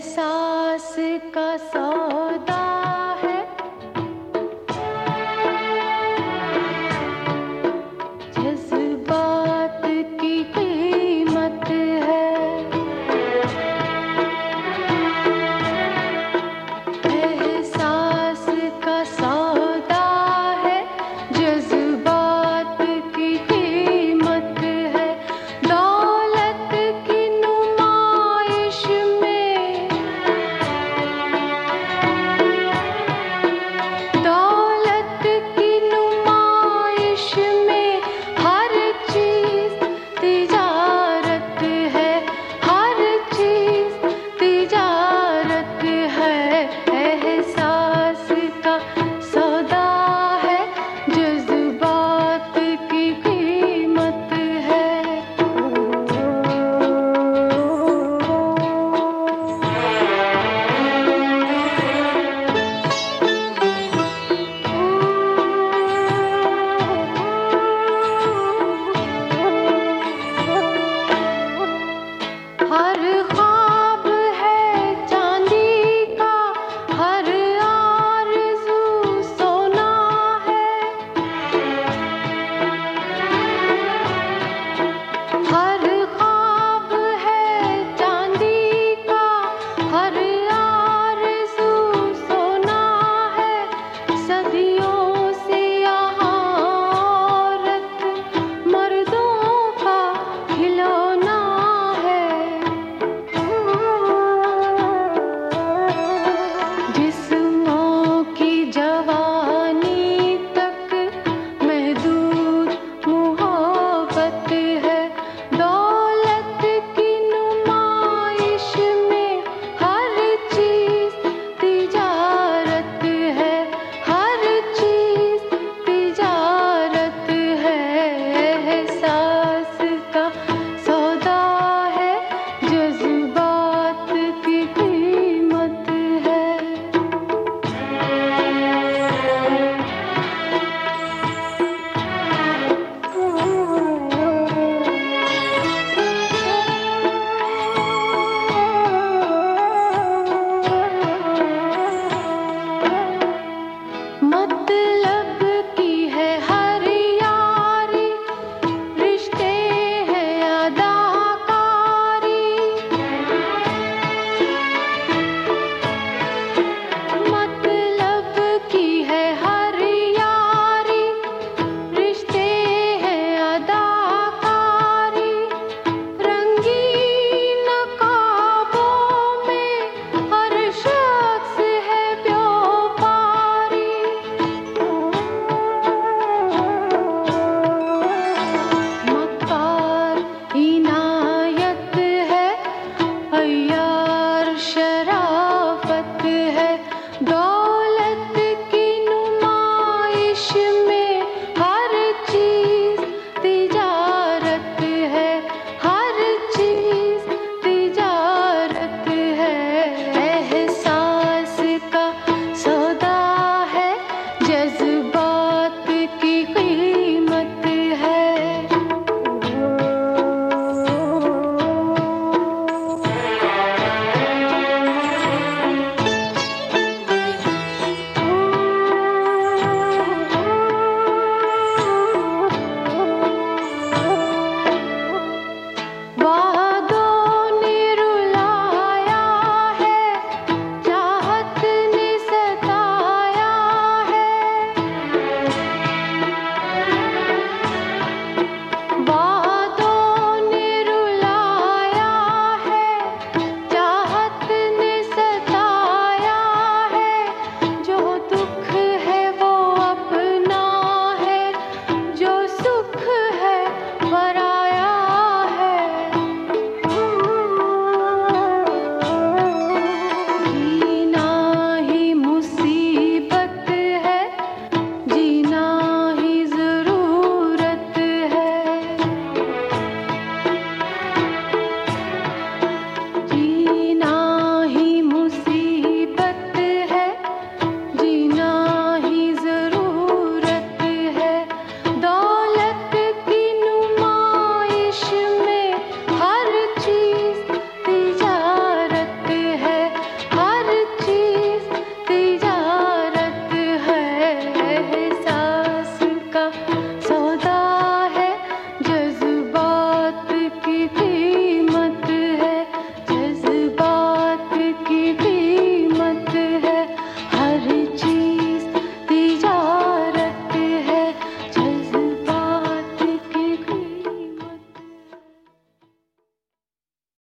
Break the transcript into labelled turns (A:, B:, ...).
A: एहसास का सौदा है, जज्बात की कीमत है। एहसास का सौदा है, जज्बात की कीमत है। दौलत की नुमाइश में, दौलत की नुमाइश में हर चीज तिजारत है, हर चीज तिजारत है। एहसास का सौदा है, जज्बात की कीमत है। हर ख्वाब है चांदी का, हर आरज़ू सोना है। हर ख्वाब है चांदी का, हर आरज़ू सोना है। सदियों से यहाँ औरत मर्दों का खिलौना है। जिस्मों की जवानी तक महदूद मोहब्बत है। दौलत की नुमाइश में हर चीज तिजारत है, हर चीज तिजारत है। एहसास का सौदा है, जज्बात की कीमत है। मतलब की है हर यारी, रिश्ते हैं अदाकारी। मतलब की है हर यारी, रिश्ते हैं अदाकारी। रंगीन ख्वाबों में हर शख्स है व्यापारी। मक्कार इनायत है, अय्यार शराब